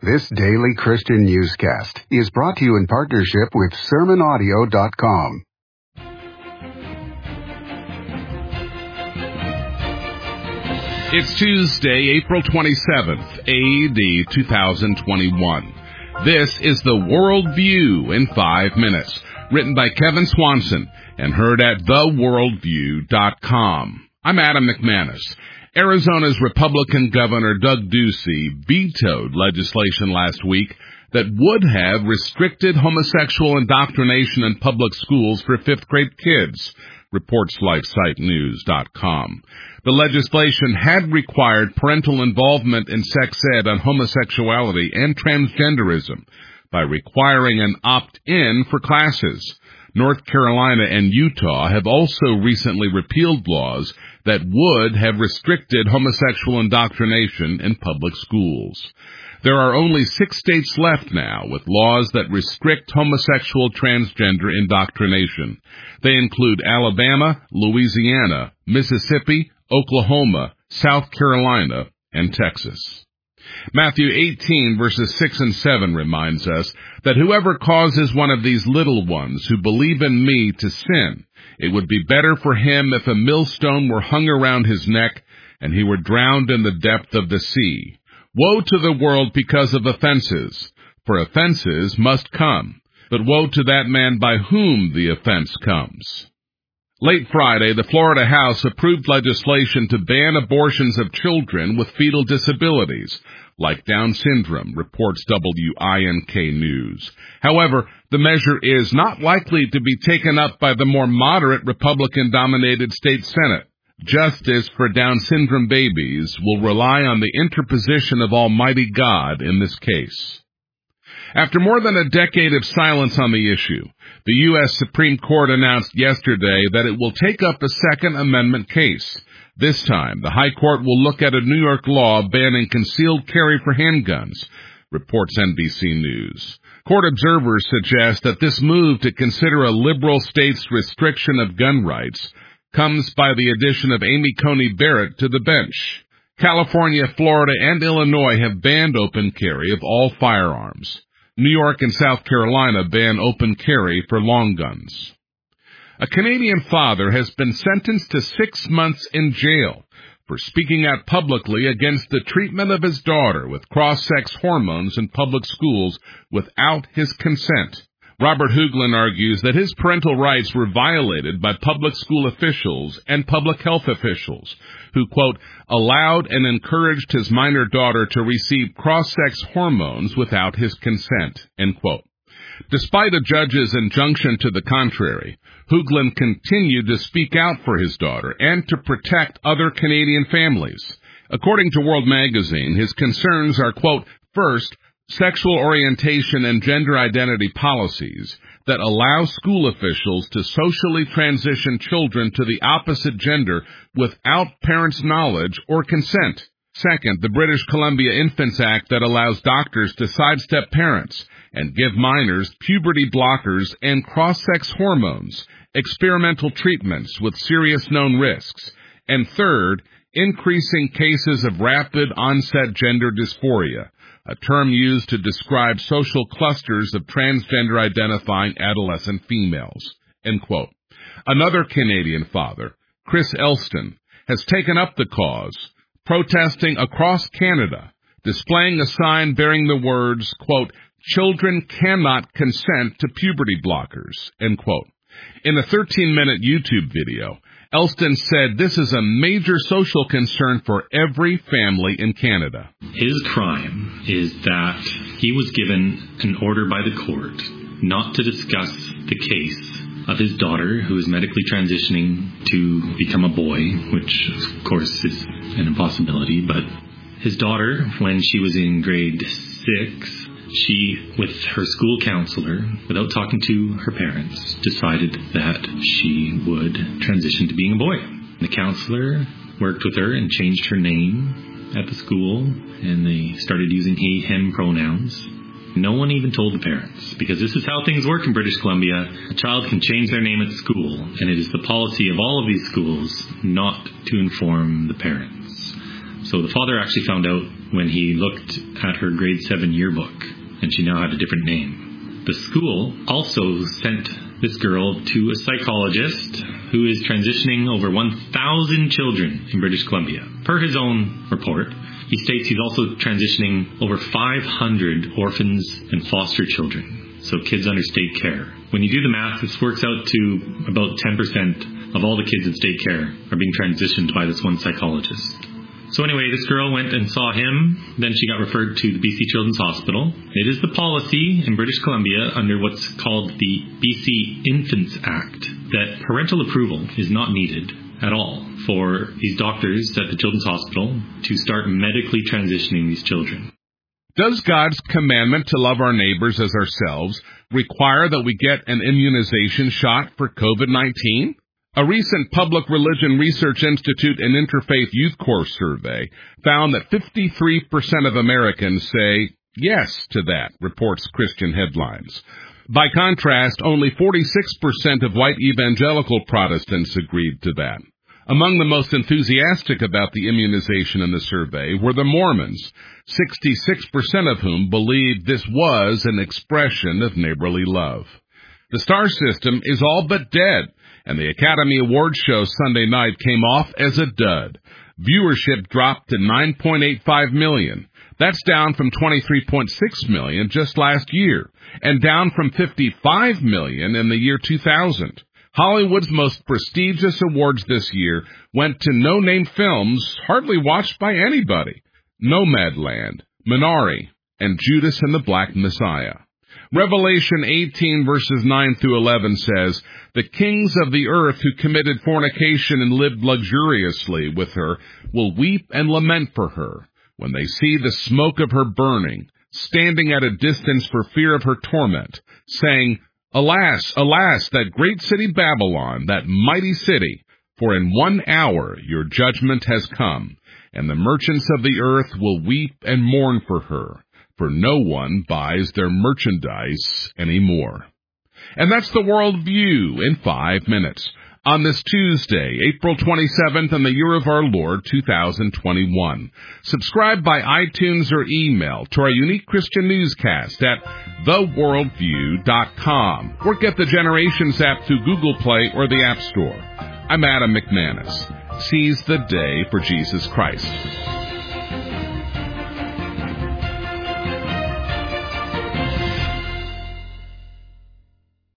This daily Christian newscast is brought to you in partnership with SermonAudio.com. It's Tuesday, April 27th, A.D. 2021. This is the World View in 5 minutes, written by Kevin Swanson and heard at theworldview.com. I'm Adam McManus. Arizona's Republican Governor Doug Ducey vetoed legislation last week that would have restricted homosexual indoctrination in public schools for fifth-grade kids, reports LifeSiteNews.com. The legislation had required parental involvement in sex ed on homosexuality and transgenderism by requiring an opt-in for classes. North Carolina and Utah have also recently repealed laws that would have restricted homosexual indoctrination in public schools. There are only 6 states left now with laws that restrict homosexual transgender indoctrination. They include Alabama, Louisiana, Mississippi, Oklahoma, South Carolina, and Texas. Matthew 18, verses 6 and 7 reminds us that whoever causes one of these little ones who believe in me to sin, it would be better for him if a millstone were hung around his neck and he were drowned in the depth of the sea. Woe to the world because of offenses, for offenses must come, but woe to that man by whom the offense comes. Late Friday, the Florida House approved legislation to ban abortions of children with fetal disabilities, like Down syndrome, reports WINK News. However, the measure is not likely to be taken up by the more moderate Republican-dominated state Senate. Justice for Down syndrome babies will rely on the interposition of Almighty God in this case. After more than a decade of silence on the issue, the U.S. Supreme Court announced yesterday that it will take up a Second Amendment case. This time, the High Court will look at a New York law banning concealed carry for handguns, reports NBC News. Court observers suggest that this move to consider a liberal state's restriction of gun rights comes by the addition of Amy Coney Barrett to the bench. California, Florida, and Illinois have banned open carry of all firearms. New York and South Carolina ban open carry for long guns. A Canadian father has been sentenced to 6 months in jail for speaking out publicly against the treatment of his daughter with cross-sex hormones in public schools without his consent. Robert Hoogland argues that his parental rights were violated by public school officials and public health officials who, quote, allowed and encouraged his minor daughter to receive cross-sex hormones without his consent, end quote. Despite a judge's injunction to the contrary, Hoogland continued to speak out for his daughter and to protect other Canadian families. According to World Magazine, his concerns are, quote, first, sexual orientation and gender identity policies that allow school officials to socially transition children to the opposite gender without parents' knowledge or consent. Second, the British Columbia Infants Act that allows doctors to sidestep parents and give minors puberty blockers and cross-sex hormones, experimental treatments with serious known risks. And third, increasing cases of rapid onset gender dysphoria, a term used to describe social clusters of transgender-identifying adolescent females, end quote. Another Canadian father, Chris Elston, has taken up the cause, protesting across Canada, displaying a sign bearing the words, quote, children cannot consent to puberty blockers, end quote. In a 13-minute YouTube video, Elston said this is a major social concern for every family in Canada. His crime is that he was given an order by the court not to discuss the case of his daughter, who is medically transitioning to become a boy, which, of course, is an impossibility. But his daughter, when she was in grade 6, she, with her school counselor, without talking to her parents, decided that she would transition to being a boy. The counselor worked with her and changed her name at the school, and they started using he, him pronouns. No one even told the parents, because this is how things work in British Columbia. A child can change their name at school, and it is the policy of all of these schools not to inform the parents. So the father actually found out when he looked at her grade 7 yearbook, and she now had a different name. The school also sent this girl to a psychologist who is transitioning over 1,000 children in British Columbia. Per his own report, he states he's also transitioning over 500 orphans and foster children, so kids under state care. When you do the math, this works out to about 10% of all the kids in state care are being transitioned by this one psychologist. So anyway, this girl went and saw him. Then she got referred to the BC Children's Hospital. It is the policy in British Columbia under what's called the BC Infants Act that parental approval is not needed at all for these doctors at the Children's Hospital to start medically transitioning these children. Does God's commandment to love our neighbors as ourselves require that we get an immunization shot for COVID-19? A recent Public Religion Research Institute and Interfaith Youth Corps survey found that 53% of Americans say yes to that, reports Christian Headlines. By contrast, only 46% of white evangelical Protestants agreed to that. Among the most enthusiastic about the immunization in the survey were the Mormons, 66% of whom believed this was an expression of neighborly love. The star system is all but dead, and the Academy Awards show Sunday night came off as a dud. Viewership dropped to 9.85 million. That's down from 23.6 million just last year, and down from 55 million in the year 2000. Hollywood's most prestigious awards this year went to no-name films hardly watched by anybody: Nomadland, Minari, and Judas and the Black Messiah. Revelation 18 verses 9 through 11 says, "The kings of the earth who committed fornication and lived luxuriously with her will weep and lament for her when they see the smoke of her burning, standing at a distance for fear of her torment, saying, Alas, alas, that great city Babylon, that mighty city, for in 1 hour your judgment has come, and the merchants of the earth will weep and mourn for her, for no one buys their merchandise anymore." And that's the World View in 5 minutes on this Tuesday, April 27th, in the year of our Lord, 2021. Subscribe by iTunes or email to our unique Christian newscast at theworldview.com, or get the Generations app through Google Play or the App Store. I'm Adam McManus. Seize the day for Jesus Christ.